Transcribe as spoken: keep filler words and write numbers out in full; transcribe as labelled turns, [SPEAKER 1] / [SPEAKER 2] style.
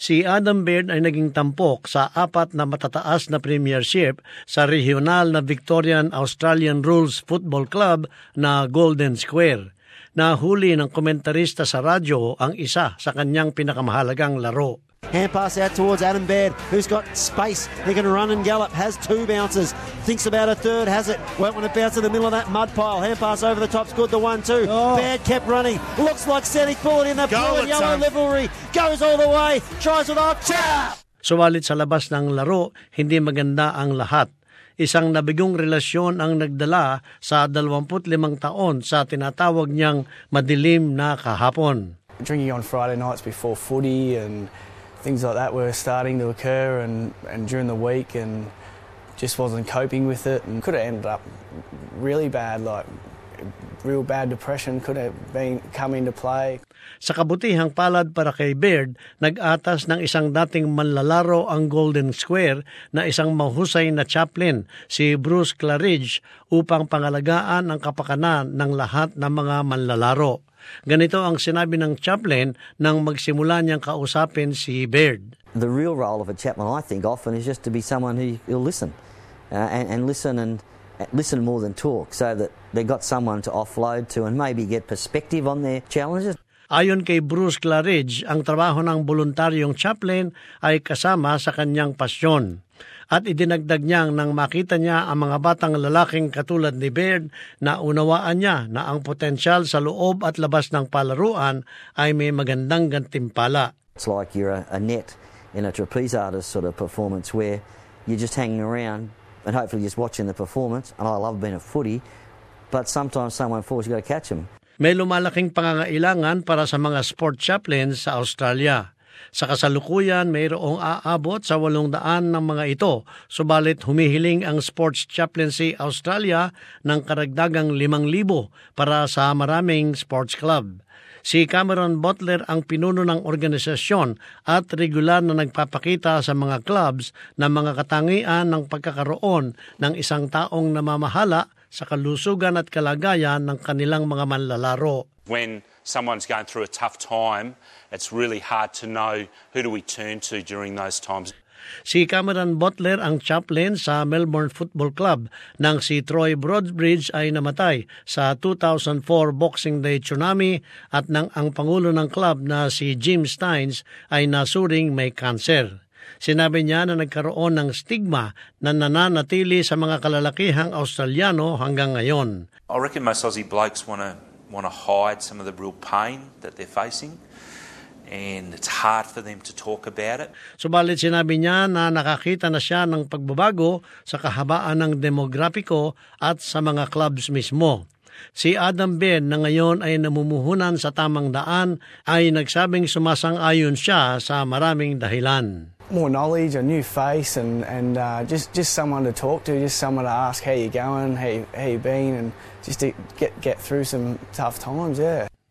[SPEAKER 1] Si Adam Baird ay naging tampok sa apat na matataas na premiership sa regional na Victorian Australian Rules Football Club na Golden Square. Nahuli ng komentarista sa radyo ang isa sa kanyang pinakamahalagang laro.
[SPEAKER 2] Hand pass out towards Adam Baird, who's got space. He can run and gallop, has two bounces. Thinks about a third, has it. Won't want to bounce in the middle of that mud pile. Hand pass over the top, scored the one two. Oh. Baird kept running. Looks like Senic pulled in the blue and yellow livery. Goes all the way, tries with a chap.
[SPEAKER 1] Suwalit sa labas ng laro, hindi maganda ang lahat. Isang nabigong relasyon ang nagdala sa dalawampu't limang taon sa tinatawag niyang madilim na kahapon.
[SPEAKER 3] Drinking on Friday nights before footy and things like that were starting to occur and, and during the week, and just wasn't coping with it, and could have ended up really bad, like real bad depression could have been come into play.
[SPEAKER 1] Sa kabutihang palad para kay Baird, nag-atas ng isang dating manlalaro ang Golden Square na isang mahusay na chaplain, si Bruce Claridge, upang pangalagaan ang kapakanan ng lahat ng mga manlalaro. Ganito ang sinabi ng chaplain nang magsimula niyang kausapin si Baird.
[SPEAKER 4] The real role of a chaplain, I think, often is just to be someone who will listen uh, and, and listen and uh, listen more than talk, so that they got someone to offload to and maybe get perspective on their challenges.
[SPEAKER 1] Ayon kay Bruce Claridge, ang trabaho ng voluntaryong chaplain ay kasama sa kanyang pasyon. At idinagdag niyang nang makita niya ang mga batang lalaking katulad ni Baird na unawaan niya na ang potensyal sa loob at labas ng palaruan ay may magandang gantimpala.
[SPEAKER 4] It's like you're a, a net in a trapeze artist sort of performance where you're just hanging around and hopefully just watching the performance. And I love being a footy, but sometimes someone falls, you've got to catch them.
[SPEAKER 1] May lumalaking pangangailangan para sa mga sport chaplains sa Australia. Sa kasalukuyan, mayroong aabot sa walong daan ng mga ito, subalit humihiling ang Sports Chaplaincy Australia ng karagdagang limang libo para sa maraming sports club. Si Cameron Butler ang pinuno ng organisasyon at regular na nagpapakita sa mga clubs ng mga katangian ng pagkakaroon ng isang taong namamahala sa kalusugan at kalagayan ng kanilang mga manlalaro.
[SPEAKER 5] When someone's going through a tough time, it's really hard to know who do we turn to during those times.
[SPEAKER 1] Si Cameron Butler ang chaplain sa Melbourne Football Club nang si Troy Broadbridge ay namatay sa two thousand four Boxing Day tsunami at nang ang pangulo ng club na si Jim Steins ay nasuring may cancer. Sinabi niya na nagkaroon ng stigma na nananatili sa mga kalalakihang Australiano hanggang ngayon.
[SPEAKER 5] I reckon most Aussie blokes want to want to hide some of the real pain that they're facing, and it's hard for them to talk about it.
[SPEAKER 1] Subalit sinabi niya na nakakita na siya ng pagbabago sa kahabaan ng demograpiko at sa mga clubs mismo. Si Adam Baird na ngayon ay namumuhunan sa tamang daan ay nagsabing sumasang-ayon siya sa maraming dahilan.
[SPEAKER 3] More knowledge, a new face, and and uh, just just someone to talk to, just someone to ask how you going, how you, how you been, and just to get get through some tough times. Yeah.